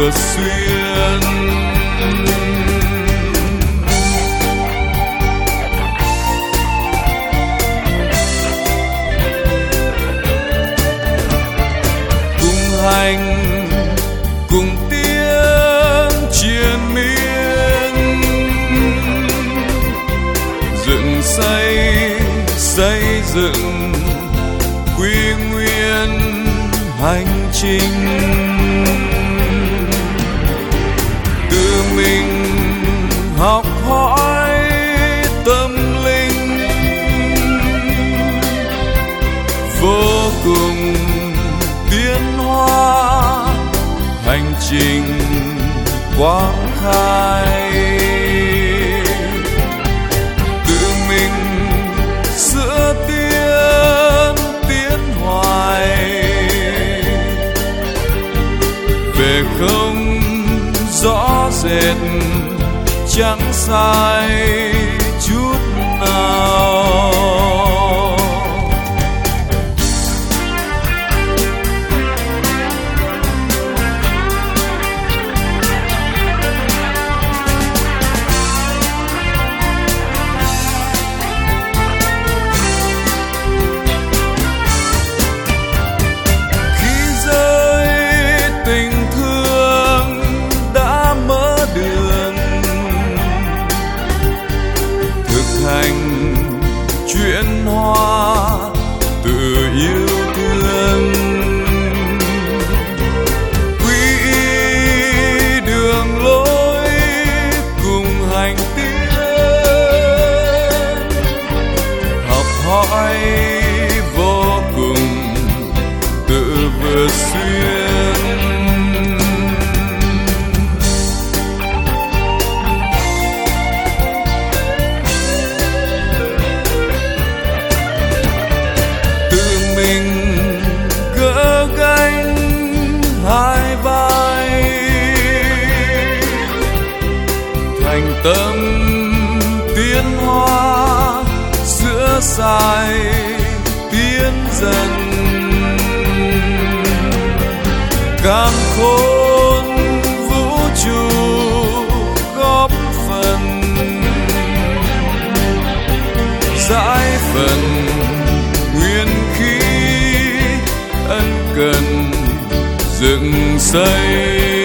vừa xuyên. Cùng hành cùng tiếng triền miên, dựng xây dựng quy nguyên hành trình. Tự mình học hỏi tâm linh, vô cùng tiến hóa hành trình quang khai. Tự mình sửa tiến hoài về không rõ rệt chẳng sai chút nào. Hành chuyển hóa từ yêu thương, quy y đường lối cùng hành tiến, học hỏi vô cùng tự vừa xuyên. Gỡ gánh hai vai, thành tâm tiến hóa sửa sai tiến dần. Càn khôn vũ trụ góp phần giải phần nguyên khí ân cần dựng xây.